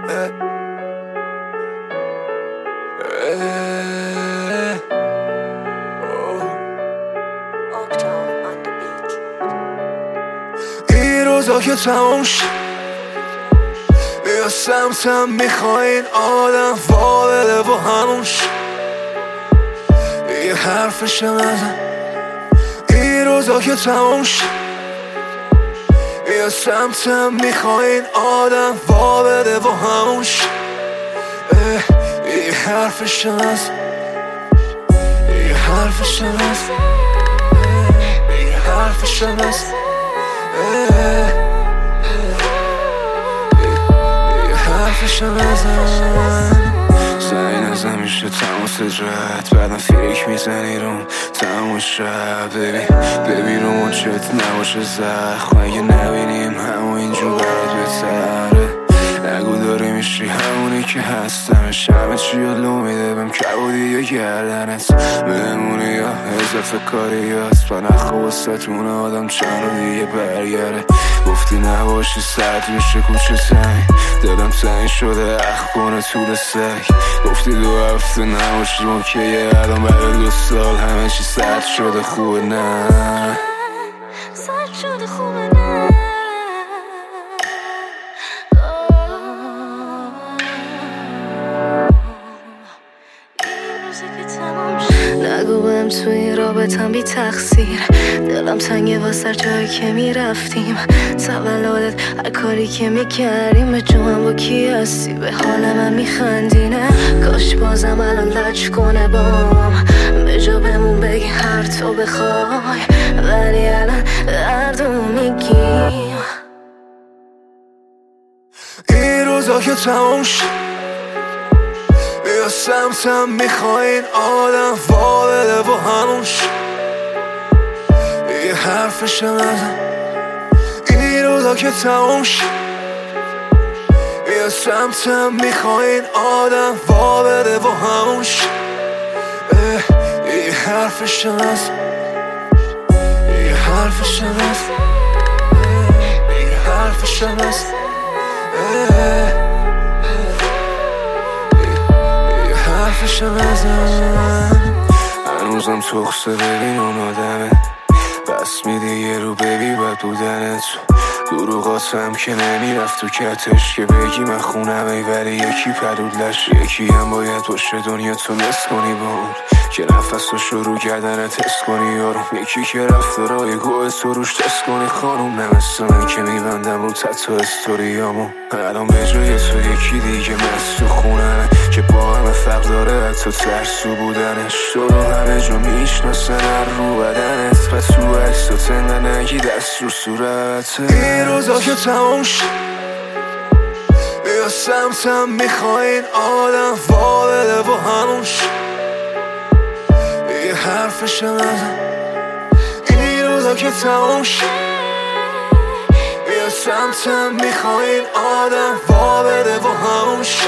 این روزا که تموم شد بیا سمتم میخوای این آدم وابده و همونش یه حرفشم نزن. این روزا که تموم شد بیا سمتم میخوای این آدم وابده و همونش یه حرفشم نزن. یه حرفشم نزن. یه حرفشم نزن. حرفشو نزن. سعی نزن میشه تماس جد بعدم فیک میزنی روم تمام شب ببین رو مچت نباشه زخم اگه نبینیم همون اینجور برات بهتره نگو داری میشی همونی که هستمش همه چی رو لو میده بهم کبودی یا گردنت بمونی یا اضافه کاری هست با نخواستتون آدم چند رو دیگه برگره گفتی نباشی سرد میشه کوچه تنگ دلم تنگ شده اخ کنه طول سگ گفتی 2 هفته نباشی اوکیه الان بعد 2 سال همه چی سرد شده خوبه نه سرد شده خوبه نه نگو بهم توی رابطم بی تقصیر دلم تنگه واسه جایی که میرفتیم تولدت هر کاری که میکردیم به جوان با کی هستی به حال من میخندی نه کاش بازم الان لج کنه بام به جا بمون بگی هر تو بخوای ولی الان هر دو میگیم این روزا که تموم شد بیا سمتم میخوای این آدم وابده و همونش یه حرفشم نزن. این روزا که تموم شد بیا سمتم میخوای این آدم وابده و همونش یه حرفشم نزن. یه حرفشم نزن. یه حرفشم نزن. حرفشو نزن. هنوزم تخصه ببین اون آدمه بس میده یه رو ببی بد بودنت دروغاتم که نمیرفت تو کتش که بگی من خونمه ولی یکی پدودلش یکی هم باید باشه دنیا تو نس کنی با اون که نفس رو شروع کردن تست کنی یارو یکی که رفت رای گوه تو روش تست کنی خانوم نمست من که میبندم رو تتو استوریامو الان به جای تو یکی دیگه مست تو خونمه که با همه فرق داره تو ترسو بودنش تو رو همه جا میشناسن رو بدنت پس تو عکس تو تنده نگی دست رو صورت این روزا که تموم شد بیا سمتم میخوای این آدم وابده و همونش یه حرفشم نزن. این روزا که تموم شد بیا سمتم میخوای این آدم وابده و همونش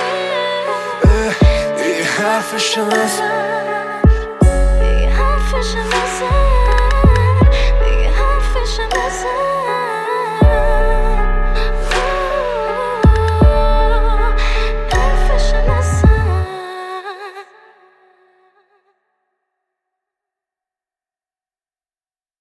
یه حرفشم نزن. یه حرفشم نزن.